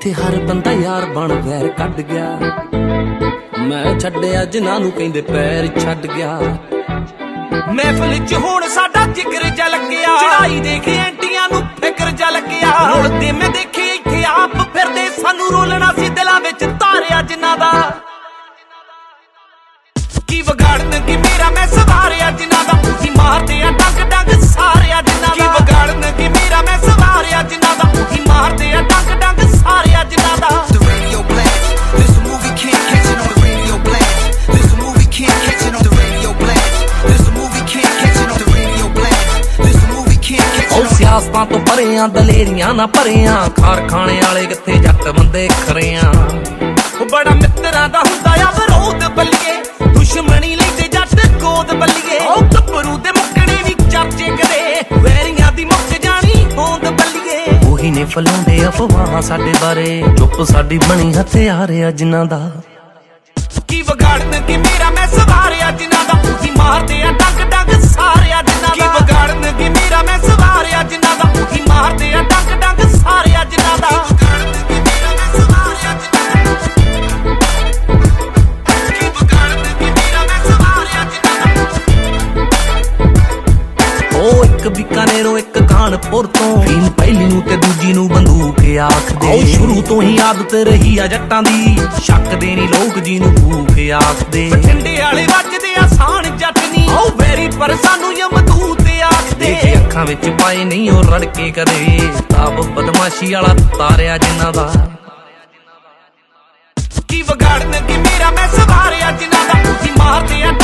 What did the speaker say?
ਜਿੱਥੇ ਹਰ ਬੰਦਾ ਯਾਰ ਬਣ ਵੈਰ ਕੱਢ ਗਿਆ। ਮੈਂ ਛੱਡਿਆ ਜਿਨ੍ਹਾਂ ਨੂੰ ਕਹਿੰਦੇ ਪੈਰ ਛੱਡ ਗਿਆ। ਮਹਿਫਲ ਚ ਹੁਣ ਸਾਡਾ ਜਿਗਰ ਜਾ ਲੱਗਿਆ, ਚੜਾਈ ਦੇਖ ਐਂਟੀਆਂ ਨੂੰ ਫਿਕਰ ਜਾ ਲੱਗਿਆ। ਰੋਲਦੇ ਮੈਂ ਦੇਖੇ ਇੱਥੇ ਆਪ ਫਿਰਦੇ, ਸਾਨੂੰ ਰੋਲਣਾ ਸੀ ਦਿਲਾਂ ਵਿੱਚ ਤਾਰਿਆ ਜਿਨ੍ਹਾਂ ਦਾ। ਕੀ ਵਿਗਾੜਨ ਕੀ ਮੇਰਾ ਮੈਂ ਸਵਾਰਿਆ ਜਿਨ੍ਹਾਂ ਦਾ, ਉਹੀ ਮਾਰਦੇ ਆ ਡੰਗ ਡੰਗ ਸਾਰਿਆ ਜਿਨ੍ਹਾਂ ਦਾ। ਕੀ ਵਿਗਾੜਨ ਕੀ ਮੇਰਾ ਮੈਂ ਸਵਾਰਿਆ ਜਿਨ੍ਹਾਂ ਦਾ, ਉਹੀ ਮਾਰਦੇ ਆ ਡੰਗ ਡੰਗ ਸਾਰਿਆ ਜਿਨ੍ਹਾਂ ਦਾ। The radio blast, this a movie can't catch it on the radio blast. This a movie can't catch it on the radio blast. This a movie can't catch it on the radio blast. This a movie can't catch it on the ਸਿਆਸਤਾਂ ਤੋਂ ਪਰਿਆਂ ਦਲੇਰੀਆਂ ਨਾ ਭਰਿਆਂ, ਕਾਰਖਾਨੇ ਵਾਲੇ ਕਿੱਥੇ ਜੱਟ ਬੰਦੇ ਖਰਿਆਂ। ਬੜਾ ਮਿੱਤਰਾਂ ਦਾ ਹੁੰਦਾ ਆ ਵਿਰੋਧ ਬੱਲੀਏ, ਦੁਸ਼ਮਣੀ ਲੈਂਦੇ ਜੱਟ ਗੋਦ ਬੱਲੀਏ। ਉਹ ਗੱਭਰੂ ਦੇ ਮੁੱਕਣੇ ਵੀ ਚਰਚੇ ਕਰੇ, ਵੈਰੀਆਂ ਦੀ ਮੁੱਕ ਜਾਣੀ ਹੋਂਦ ਬੱਲੀਏ। ਉਹੀ ਨੇ ਫਲਾਉਂਦੇ ਅਫਵਾਹਾਂ ਸਾਡੇ ਬਾਰੇ, ਚੁੱਪ ਸਾਡੀ ਬਣੀ ਹਥਿਆਰ ਆ ਜਿਨ੍ਹਾਂ ਦਾ। ਕੀ ਵਿਗਾੜਨ ਕੀ ਮੇਰਾ ਮੈਂ ਸਵਾਰਿਆ ਜਿਨ੍ਹਾਂ ਦਾ, ਉਹੀ ਮਾਰਦੇ ਆ ਡੰਗ ਡੰਗ ਸਾਰਿਆ ਜਿਨ੍ਹਾਂ ਦਾ। ਕੀ ਵਿਗਾੜਨ ਕੀ ਮੇਰਾ ਮੈਂ ਸਵਾਰਿਆ ਜਿਨ੍ਹਾਂ ਦਾ, ਉਹੀ ਮਾਰਦੇ ਆ ਡੰਗ ਡੰਗ ਸਾਰਿਆ ਜਿਨ੍ਹਾਂ ਦਾ। ਉਹ ਇੱਕ ਬੀਕਾਨੇਰੋਂ ਇੱਕ ਕਾਨਪੁਰ ਤੋਂ, ਫੀਮ ਪਹਿਲੀ ਨੂੰ ਤੇ ਦੂਜੀ ਨੂੰ ਬੰਦੂਕ ਆਖਦੇ। ਉਹ ਸ਼ੁਰੂ ਤੋਂ ਹੀ ਆਦਤ ਰਹੀ ਆ ਜੱਟਾਂ ਦੀ, ਸ਼ੱਕ ਦੇ ਨੀ ਲੋਕ ਜੀ ਨੂੰ ਭੂਖ ਆਖਦੇ। ਬਠਿੰਡੇ ਵਾਲੇ ਵੱਜਦੇ ਆਸਾਨ ਜੱਟ ਨੀ, ਉਹ ਵੈਰੀ ਪਰ ਸਾਨੂੰ ਯਮਦੂਤ ਆਖਦੇ। ਦੇਖੇ ਅੱਖਾਂ ਵਿੱਚ ਪਾਏ ਨਹੀਂ ਉਹ ਰੜਕੇ ਕਦੇ, ਤਾਬ ਬਦਮਾਸ਼ੀ ਵਾਲਾ ਤਾਰਿਆ ਜਿਨ੍ਹਾਂ ਦਾ। ਕੀ ਵਿਗਾੜਨ ਕੀ ਮੇਰਾ ਮੈਂ ਸਵਾਰਿਆ ਜਿਨ੍ਹਾਂ ਦਾ, ਉਹੀ ਮਾਰਦੇ ਆ